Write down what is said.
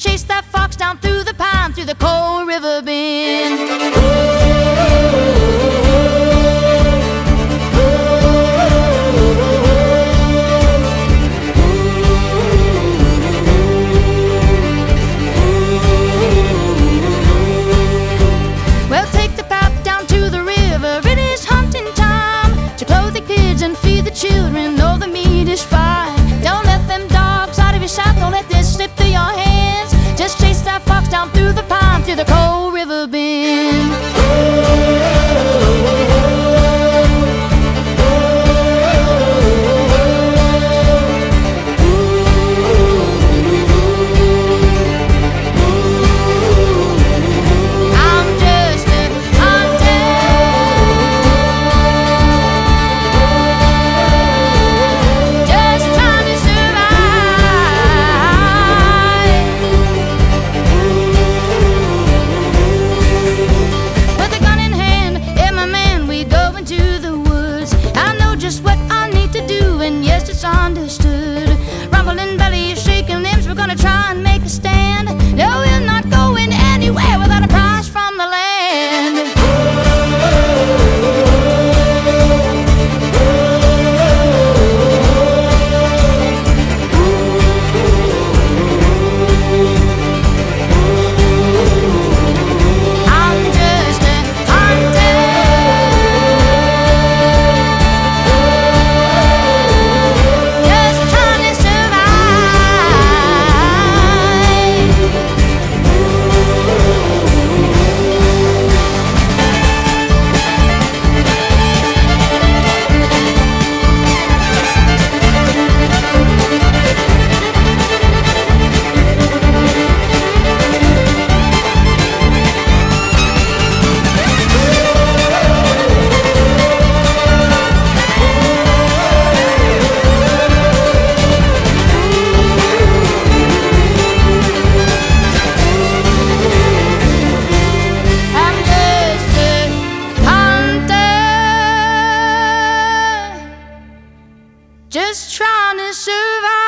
chased that fox down through the pine, through the cold river bend. Well, take the path down to the river, it is hunting time. To clothe the kids and feed the children, though the meat is fine. Don't let them dogs out of your sight, don't let this slip through your hands. Just chase that fox down through the pine, through the cold river bend. Understood. Rumbling belly, shaking limbs, we're gonna try and make a stand. No, we're not going anywhere without a prize from the land. I'm just a hunter, just trying to survive.